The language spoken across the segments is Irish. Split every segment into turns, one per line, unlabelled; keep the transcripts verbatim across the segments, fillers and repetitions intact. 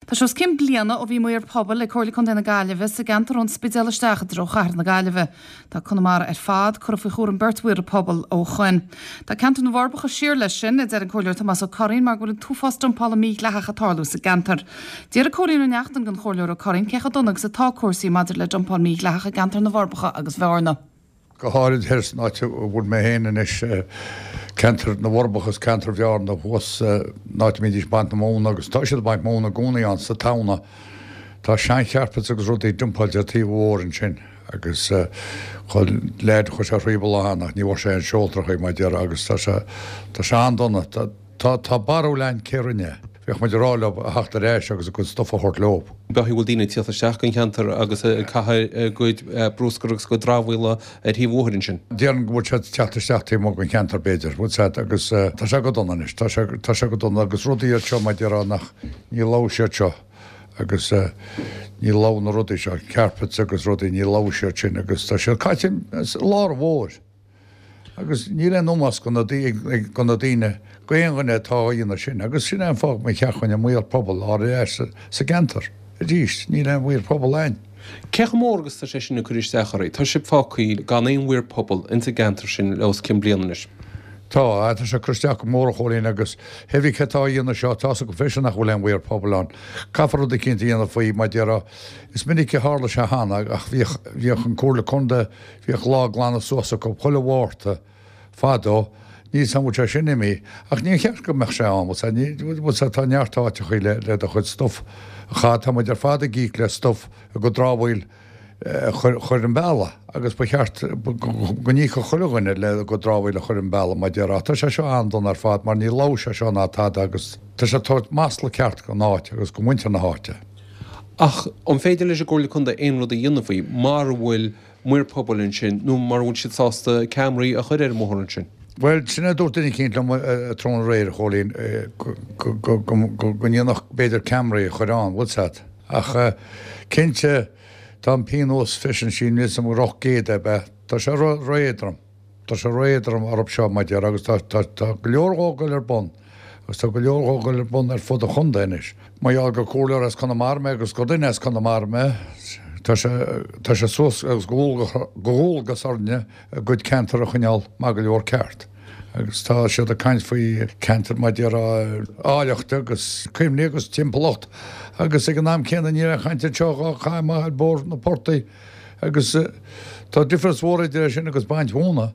Tá seos cin bliana ó bhí muir pobl le cóirla chun na Gaillimhe sa gantar ón spéisialisteach droch ar na Gaillimhe. Tá Conamara ar fad chur fao chóir an berthuiir a pobl ó chuin. Tá cantar na bharbacha siar lei sin is ar an cóirleir Tomás ó Corín mar bhfuil an túfástan palmí lecha chatáú sa gantar. Déar a cóirín an neachtan gan chóirleir ó Corín cecha donach sa tá cuasaí maidir le John palmí lecha gantar na bharbacha agus bhearna.
Go háid hers náte bhfuil mé héanaan is cantar na bharbachas cantar bhearn na bhs náte mídís bant na móna agus tá siad baint móna gúnaí an sa tána tá sean chearpa agus rudaí dumpáilte tí bhórin sin agus chuil léad chu se riomh nach ní bhar sé an seoltracha mai dear agus tá se an donna tá barú lein céirinne. Bheith me ráile a heachtar éis agus a chun stofa hort lob.
Behi bhfuil dína tíocha seachcan cheantar agus cathe gcuid brúscaach go dráhhuiile ar hí bhóirinn sin.
Déan bhfuil se teachtar seachtaí mo an cheantar beidir, bhil sé agus tá se go donna is, tá se go donna agus rudaí seo mai dear nach ní lá sé seo agus ní lá na rudaí seo cearpat agus rudaí ní lá sé sin agus tá se caiitim lá bhór. Agus ní le nómas go na daine go éonganna táíonna sin, agus sin an fág me cheachanne muoir pobl á éir sa gantar. A ddíist, ní le bhuiir pobl lein.
Ceach mórgus tá sé sin na chuirí seachaí, Tá si fácaí gan éon bhuiir pobl inta gantar sin leos cin blianais.
Tá tá sé cruisteach mór cholín agus hefhí chetá íonna seo tá go fesin nach bhfuil an bhuiir poblán. Cafarú de cinnta íonna faoí mai dearrá. Is minic hála se hána ach bhíoch an cúrla chunda bhíoch lá glána sosa go chola bhharrta fádó. Ní samú se sin mí, ach ní chear go meach sé an, bú sa tá neartáte chu le le a chud stof chá tá idir fád a gíic le stof a go dráhfuil chuir an bailla, agus ba cheart go ní go chulaganine le go dráhfuil a chuir an bailla mai dearrá. Tá sé seo andon ar fád mar ní lá se seo nátá agus Tá sé tá másla ceart go náit agus go muinte na háte.
Ach an féidir leis a ggóirla chunda aon rud a dhéanamh faoi mar bhfuil muir poblin sin nó mar bhfuil siad sásta Camraí a chuir ar móthrann sin.
Well, sinna dúirtaí cinint le trón réir cholín go níonach beidir Camraí churán bhilsat. Ach cinnte tá pínós fisin sin ní sam roch géad be, Tá sé réadram. Tá sé réadram arab seo mai dear agus tá go leorthógail ar bon. Agus tá go leorthógail ar bon ar fud a chundainis. Mai eall go cúlair as Conamara agus go duine as Conamara Tá sé sos agus gohúlgas orne a good cantar a chuneal má go leor ceart. Agus tá siad a caiint faoi cantar mai dear áileachta agus cuimní agus timpplacht. Agus ag an náam céanna ní a chainte teá chaimá ar bór na portaí agus tá differens mhór idir sin agus baint húna.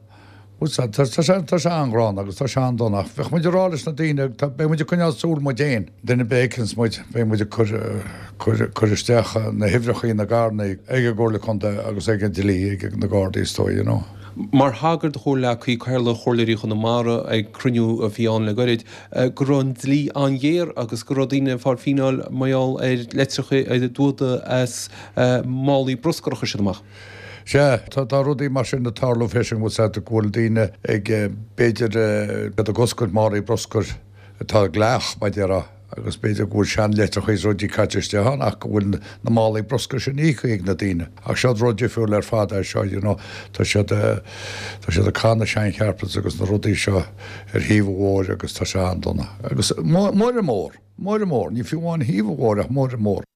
Tá sé anrán agus tá se an donnach. Bheith muidir rális na daine bé muidir chuneal súl mo déin. Duna bécans muid bé muidir chuiristeach na hihrechaí na garna ag ggóirla chunta agus ag an dilí ag na gádaí stoi, you know.
Mar hágur de chóla chuí cairla chóirlairí Conamara ag cruniú a bhíán le goid, go an dlí an dhéir agus go daine far fínáil maiall ar letricha a dúda as málaí broscarcha sin amach.
sé tá rudaí mar sin na tarlú fesin bhil sa ghfuil daine ag beidir a goscail marí broscar tá gleach mai dearrá agus beidir bhfuil sean letra chuéis rudí caiiste han ach go bhfuil na málaí broscar sin ícha ag na daine. Ach sead ruidir fiúil ar fád ar seo tá siad a cána sein chearpas agus na rudaí seo ar híomhhóir agus tá se an donna. Agus mór mór, mór mór, ní fiúháin híomhhóir ach mór mór.